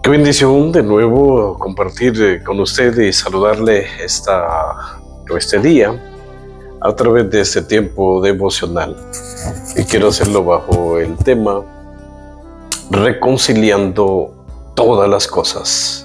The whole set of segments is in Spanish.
Qué bendición de nuevo compartir con usted y saludarle este día a través de este tiempo devocional. Y quiero hacerlo bajo el tema reconciliando todas las cosas.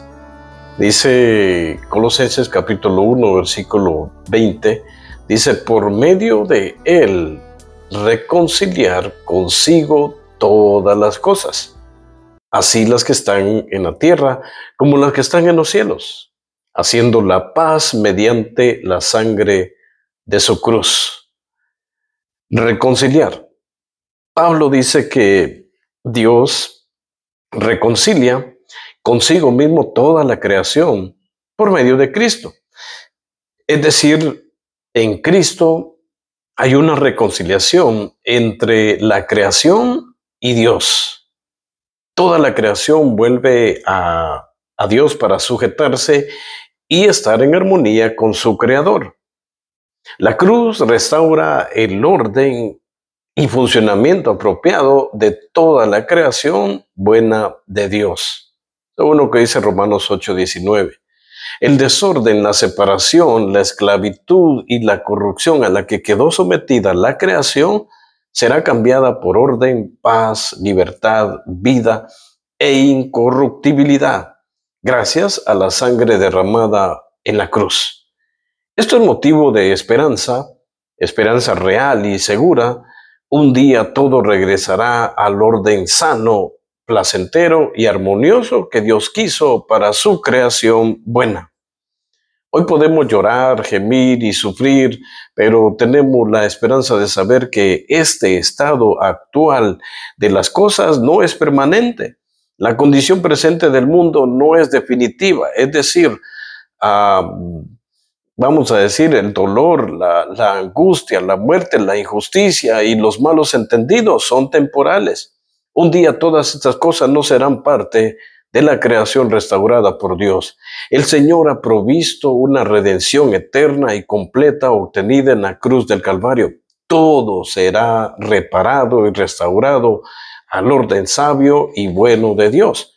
Dice Colosenses capítulo 1, versículo 20, dice: por medio de él reconciliar consigo todas las cosas, así las que están en la tierra como las que están en los cielos, haciendo la paz mediante la sangre de su cruz. Reconciliar. Pablo dice que Dios reconcilia consigo mismo toda la creación por medio de Cristo. Es decir, en Cristo hay una reconciliación entre la creación y Dios. Toda la creación vuelve a Dios para sujetarse y estar en armonía con su Creador. La cruz restaura el orden y funcionamiento apropiado de toda la creación buena de Dios. Según lo que dice Romanos 8:19. El desorden, la separación, la esclavitud y la corrupción a la que quedó sometida la creación será cambiada por orden, paz, libertad, vida e incorruptibilidad, gracias a la sangre derramada en la cruz. Esto es motivo de esperanza real y segura. Un día todo regresará al orden sano, placentero y armonioso que Dios quiso para su creación buena. Hoy podemos llorar, gemir y sufrir, pero tenemos la esperanza de saber que este estado actual de las cosas no es permanente. La condición presente del mundo no es definitiva, es decir, vamos a decir, el dolor, la angustia, la muerte, la injusticia y los malos entendidos son temporales. Un día todas estas cosas no serán parte de la creación restaurada por Dios. El Señor ha provisto una redención eterna y completa obtenida en la cruz del Calvario. Todo será reparado y restaurado al orden sabio y bueno de Dios.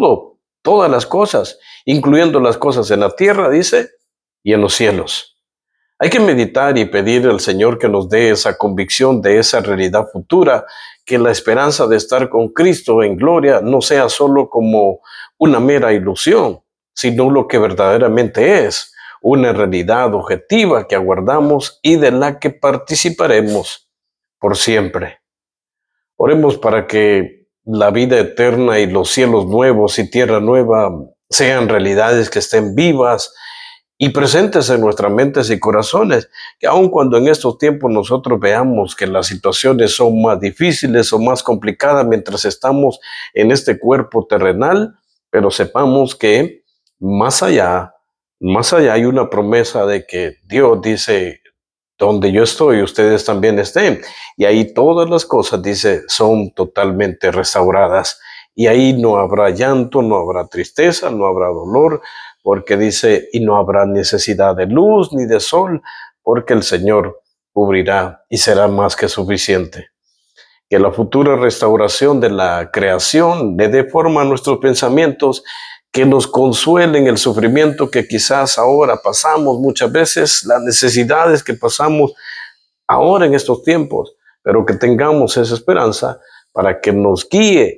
Todas las cosas, incluyendo las cosas en la tierra, dice, y en los cielos. Hay que meditar y pedir al Señor que nos dé esa convicción de esa realidad futura, que la esperanza de estar con Cristo en gloria no sea solo como una mera ilusión, sino lo que verdaderamente es, una realidad objetiva que aguardamos y de la que participaremos por siempre. Oremos para que la vida eterna y los cielos nuevos y tierra nueva sean realidades que estén vivas y presentes en nuestras mentes y corazones, que aun cuando en estos tiempos nosotros veamos que las situaciones son más difíciles o más complicadas mientras estamos en este cuerpo terrenal, pero sepamos que más allá hay una promesa de que Dios dice: donde yo estoy, ustedes también estén. Y ahí todas las cosas, dice, son totalmente restauradas. Y ahí no habrá llanto, no habrá tristeza, no habrá dolor, porque dice, y no habrá necesidad de luz ni de sol, porque el Señor cubrirá y será más que suficiente. Que la futura restauración de la creación le dé forma a nuestros pensamientos, que nos consuelen el sufrimiento que quizás ahora pasamos muchas veces, las necesidades que pasamos ahora en estos tiempos, pero que tengamos esa esperanza para que nos guíe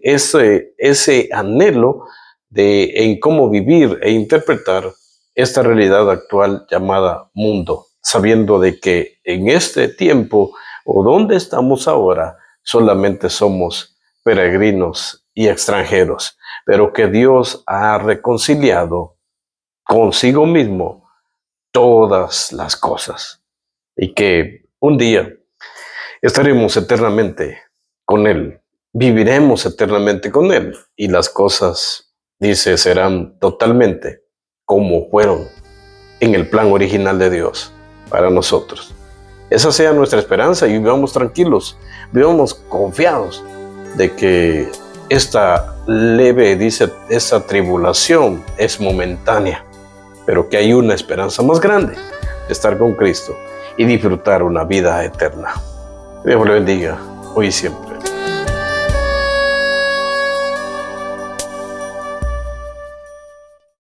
ese anhelo en cómo vivir e interpretar esta realidad actual llamada mundo, sabiendo de que en este tiempo o donde estamos ahora solamente somos peregrinos y extranjeros, pero que Dios ha reconciliado consigo mismo todas las cosas y que un día estaremos eternamente con Él, viviremos eternamente con Él y las cosas, dice, serán totalmente como fueron en el plan original de Dios para nosotros. Esa sea nuestra esperanza y vivamos tranquilos, vivamos confiados de que esta leve, dice, esta tribulación es momentánea, pero que hay una esperanza más grande de estar con Cristo y disfrutar una vida eterna. Dios le bendiga hoy y siempre.